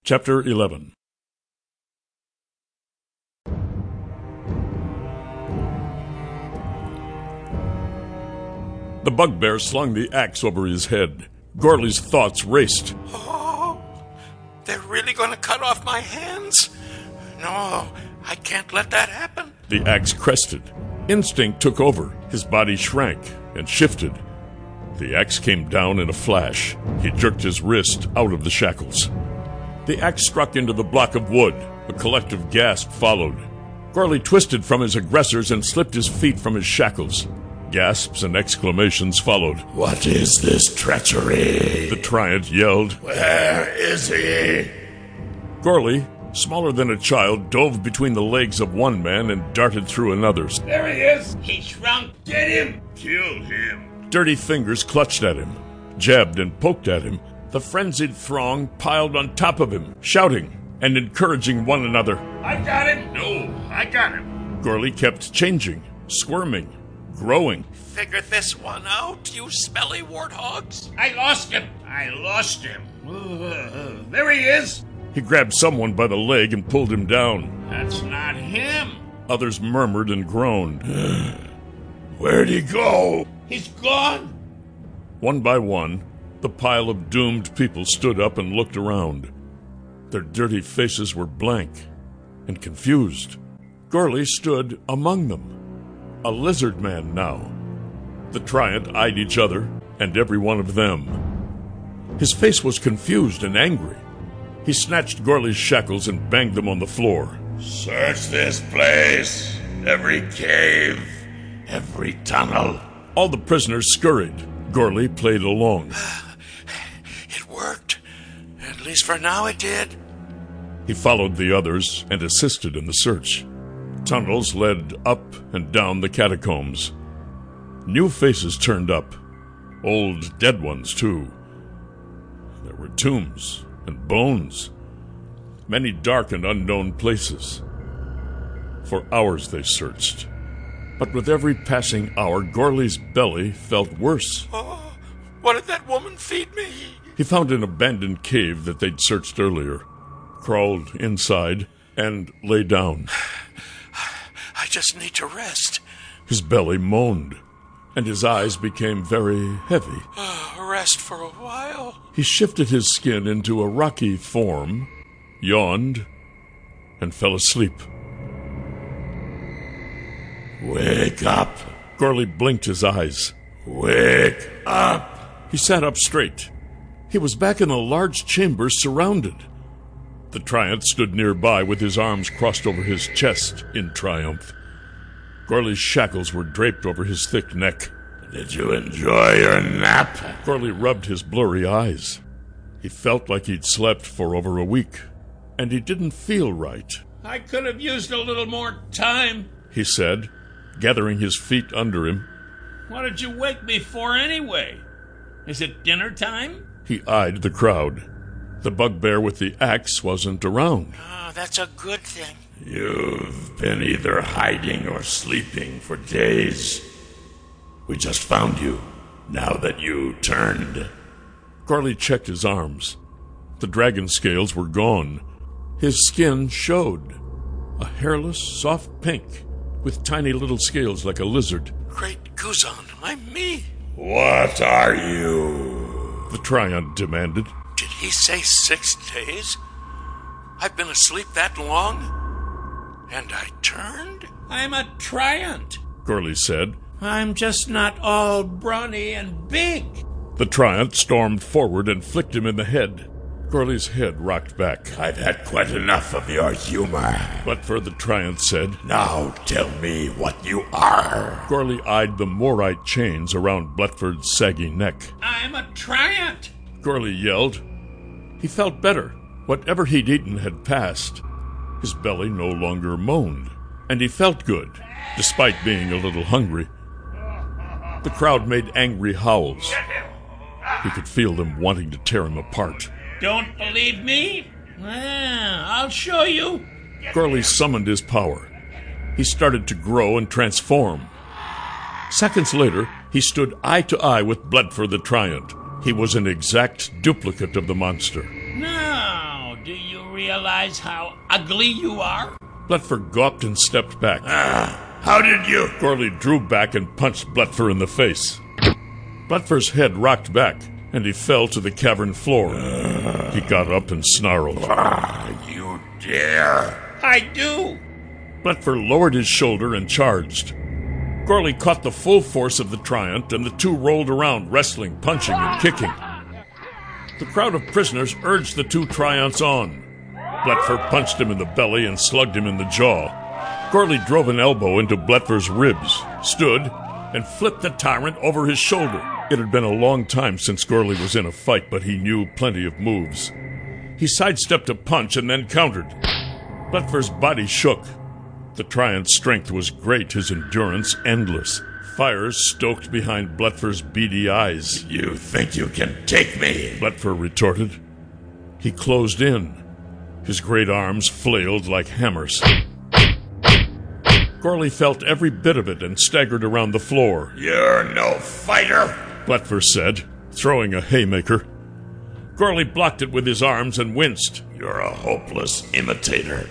Chapter 11. The bugbear slung the axe over his head. Gorley's thoughts raced. Oh, they're really going to cut off my hands? No, I can't let that happen. The axe crested. Instinct took over. His body shrank and shifted. The axe came down in a flash. He jerked his wrist out of the shackles. The axe struck into the block of wood. A collective gasp followed. Gorley twisted from his aggressors and slipped his feet from his shackles. Gasps and exclamations followed. "What is this treachery?" The Triant yelled. "Where is he?" Gorley, smaller than a child, dove between the legs of one man and darted through another's. "There he is! He shrunk. Get him! Kill him!" Dirty fingers clutched at him, jabbed and poked at him. The frenzied throng piled on top of him, shouting and encouraging one another. "I got him!" "No, I got him!" Gorley kept changing, squirming, growing. Figure this one out, you smelly warthogs. "I lost him! I lost him! There he is!" He grabbed someone by the leg and pulled him down. "That's not him!" Others murmured and groaned. "Where'd he go?" "He's gone!" One by one, the pile of doomed people stood up and looked around. Their dirty faces were blank and confused. Gorley stood among them, a lizard man now. The Triant eyed each other and every one of them. His face was confused and angry. He snatched Gorley's shackles and banged them on the floor. "Search this place! Every cave, every tunnel." All the prisoners scurried. Gorley played along. It worked. At least for now it did. He followed the others and assisted in the search. Tunnels led up and down the catacombs. New faces turned up. Old dead ones, too. There were tombs and bones. Many dark and unknown places. For hours they searched. But with every passing hour, Gorley's belly felt worse. Oh, what did that woman feed me? He found an abandoned cave that they'd searched earlier, crawled inside, and lay down. I just need to rest. His belly moaned, and his eyes became very heavy. Rest for a while. He shifted his skin into a rocky form, yawned, and fell asleep. "Wake up!" Gorley blinked his eyes. "Wake up!" He sat up straight. He was back in a large chamber surrounded. The Triant stood nearby with his arms crossed over his chest in triumph. Gorley's shackles were draped over his thick neck. "Did you enjoy your nap?" Gorley rubbed his blurry eyes. He felt like he'd slept for over a week, and he didn't feel right. "I could have used a little more time," he said, gathering his feet under him. "What did you wake me for anyway? Is it dinner time?" He eyed the crowd. The bugbear with the axe wasn't around. Oh, that's a good thing. "You've been either hiding or sleeping for days. We just found you, now that you turned." Gorley checked his arms. The dragon scales were gone. His skin showed. A hairless, soft pink, with tiny little scales like a lizard. Great Guzan, I'm me. "What are you?" The Triant demanded. Did he say 6 days? I've been asleep that long? And I turned? "I'm a Triant," Gorley said. "I'm just not all brawny and big." The Triant stormed forward and flicked him in the head. Gorley's head rocked back. "I've had quite enough of your humor." But the Triant said, "Now tell me what you are." Gorley eyed the Morite chains around Bletford's saggy neck. "I'm a Triant," Gorley yelled. He felt better. Whatever he'd eaten had passed. His belly no longer moaned, and he felt good, despite being a little hungry. The crowd made angry howls. He could feel them wanting to tear him apart. "Don't believe me? Well, I'll show you." Gorley summoned his power. He started to grow and transform. Seconds later, he stood eye to eye with Bledford the Triant. He was an exact duplicate of the monster. "Now, Do you realize how ugly you are? Bletfer gawped and stepped back. How did you? Gorley drew back and punched Bletfer in the face. Bletfer's head rocked back, and he fell to the cavern floor. He got up and snarled. You dare? I do. Bletfer lowered his shoulder and charged. Gorley caught the full force of the Triant, and the two rolled around, wrestling, punching, and kicking. The crowd of prisoners urged the two Triants on. Bletfer punched him in the belly and slugged him in the jaw. Gorley drove an elbow into Bletfer's ribs, stood, and flipped the tyrant over his shoulder. It had been a long time since Gorley was in a fight, but he knew plenty of moves. He sidestepped a punch and then countered. Bletfer's body shook. The Triant's strength was great, his endurance endless. Fires stoked behind Bletfer's beady eyes. You think you can take me? Bletfer retorted. He closed in. His great arms flailed like hammers. Gorley felt every bit of it and staggered around the floor. You're no fighter, Bletfer said, throwing a haymaker. Gorley blocked it with his arms and winced. You're a hopeless imitator.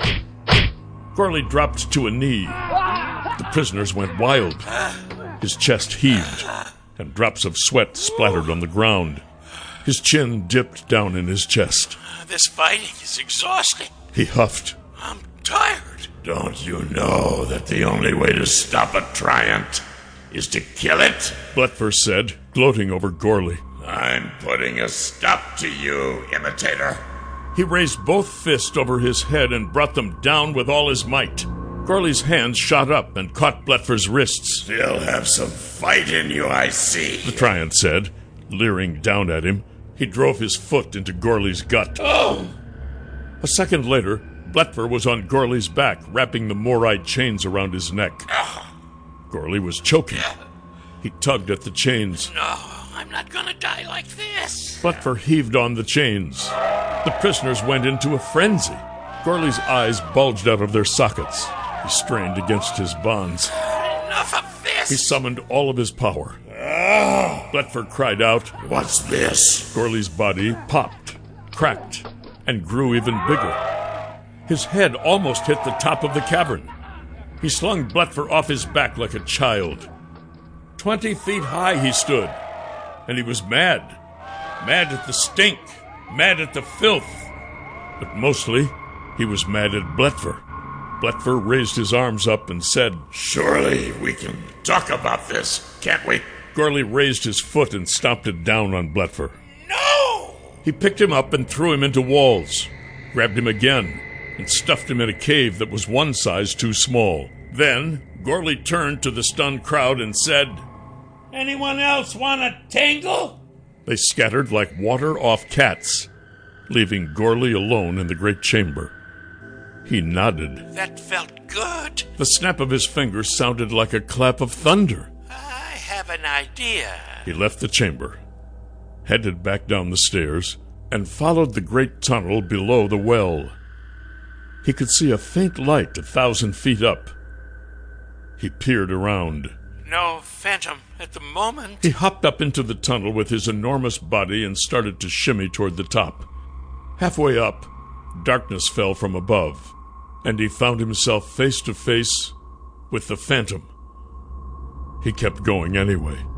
Gorley dropped to a knee. The prisoners went wild. His chest heaved, and drops of sweat splattered on the ground. His chin dipped down in his chest. This fighting is exhausting. He huffed. I'm tired. Don't you know that the only way to stop a Triant is to kill it? Bletfer said, gloating over Gorley. I'm putting a stop to you, imitator. He raised both fists over his head and brought them down with all his might. Gorley's hands shot up and caught Bletfer's wrists. Still have some fight in you, I see. The Triant said, leering down at him. He drove his foot into Gorley's gut. Oh! A second later, Bletfer was on Gorley's back, wrapping the Morite chains around his neck. Gorley was choking. He tugged at the chains. No, I'm not gonna die like this. Bletfer heaved on the chains. The prisoners went into a frenzy. Gorley's eyes bulged out of their sockets. He strained against his bonds. Enough of this! He summoned all of his power. Bletfer cried out. What's this? Gorley's body popped, cracked, and grew even bigger. His head almost hit the top of the cavern. He slung Bletfer off his back like a child. 20 feet high he stood, and he was mad. Mad at the stink, mad at the filth. But mostly, he was mad at Bletfer. Bletfer raised his arms up and said, Surely we can talk about this, can't we? Gorley raised his foot and stomped it down on Bletfer. No! He picked him up and threw him into walls, grabbed him again, and stuffed him in a cave that was one size too small. Then, Gorley turned to the stunned crowd and said, Anyone else want a tangle? They scattered like water off cats, leaving Gorley alone in the great chamber. He nodded. That felt good. The snap of his fingers sounded like a clap of thunder. I have an idea. He left the chamber, headed back down the stairs, and followed the great tunnel below the well. He could see a faint light 1,000 feet up. He peered around. No phantom at the moment. He hopped up into the tunnel with his enormous body and started to shimmy toward the top. Halfway up, darkness fell from above, and he found himself face to face with the phantom. He kept going anyway.